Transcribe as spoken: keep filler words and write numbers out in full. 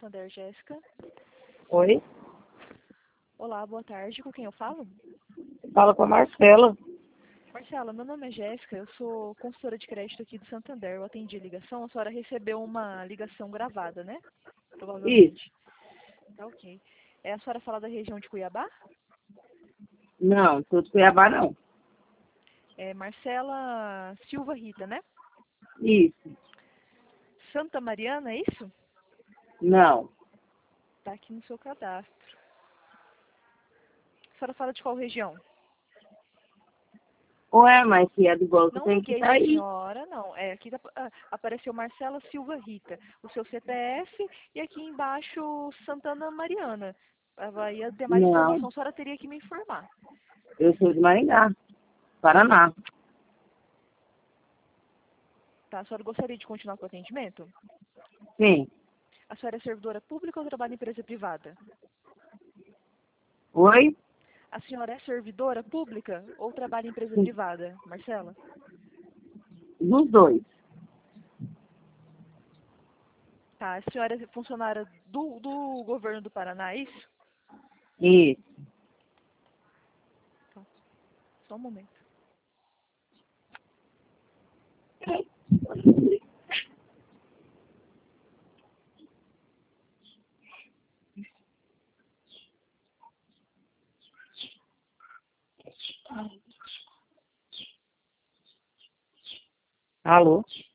Santander, Jéssica. Oi, Olá, boa tarde. Com quem eu falo? fala com a Marcela. Marcela, meu nome é Jéssica, eu sou consultora de crédito aqui do Santander. Eu atendi a ligação, a senhora recebeu uma ligação gravada, né? Isso. Provavelmente. Tá ok. É, a senhora fala da região de Cuiabá? Não, sou de Cuiabá, não. É Marcela Silva Rita, né? Isso. Santa Mariana, é isso? Não. Tá aqui no seu cadastro. A senhora fala de qual região? Ué, mas se é do banco, Não tem que liguei estar para a aí. senhora, não. É, aqui tá- ah, apareceu Marcela Silva Rita, o seu C P F e aqui embaixo Santana Mariana. Ah, ia ter mais Não, informação, a senhora teria que me informar. eu sou de Maringá, Paraná. Tá? A senhora gostaria de continuar com o atendimento? Sim. A senhora é servidora pública ou trabalha em empresa privada? Oi? A senhora é servidora pública ou trabalha em empresa Sim. privada, Marcela? Dos dois. Tá, a senhora é funcionária do, do governo do Paraná, é isso? Isso. Tá, só um momento. Alô?